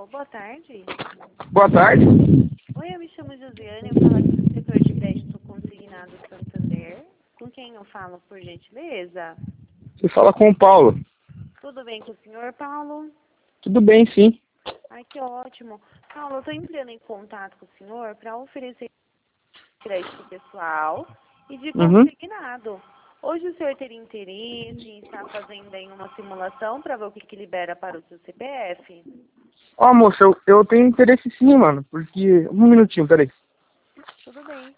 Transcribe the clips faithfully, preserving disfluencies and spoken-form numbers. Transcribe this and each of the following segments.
boa tarde. Boa tarde. Oi, eu me chamo Josiane, eu falo aqui do setor de crédito consignado Santander. Com quem eu falo, por gentileza? Você fala com o Paulo. Tudo bem com o senhor, Paulo? Tudo bem, sim. Ai, que ótimo. Paulo, eu estou entrando em contato com o senhor para oferecer crédito pessoal e de Uhum. consignado. Hoje o senhor teria interesse em estar fazendo aí uma simulação para ver o que, que libera para o seu C P F? Ó, moça, eu, eu tenho interesse sim, mano. Porque... Um minutinho, peraí. Tudo bem.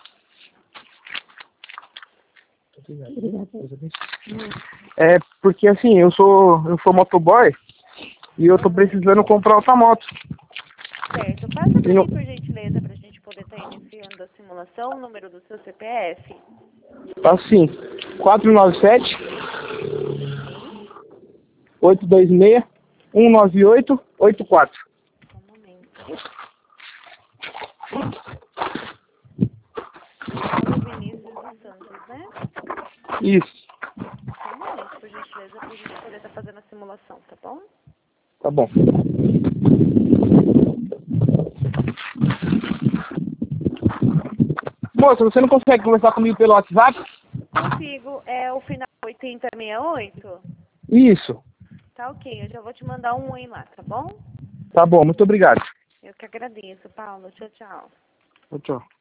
É porque assim, eu sou eu sou motoboy e eu tô precisando comprar outra moto. Certo. Passa E para não... mim, por gentileza, para a gente poder estar iniciando a simulação, o número do seu C P F. Tá assim, quatro nove sete, Sim. oito dois seis, um nove oito oito quatro. Só um momento. Paulo Vinícius dos Santos, né? Isso, Só um momento, por gentileza, para a gente poder estar fazendo a simulação, tá bom? tá bom. Moça, você não consegue conversar comigo pelo WhatsApp? Consigo. É o final oitenta sessenta e oito? Isso. Tá ok, eu já vou te mandar um oi lá, tá bom? Tá bom, muito obrigado. Eu que agradeço, Paulo. Tchau, tchau. Tchau, tchau.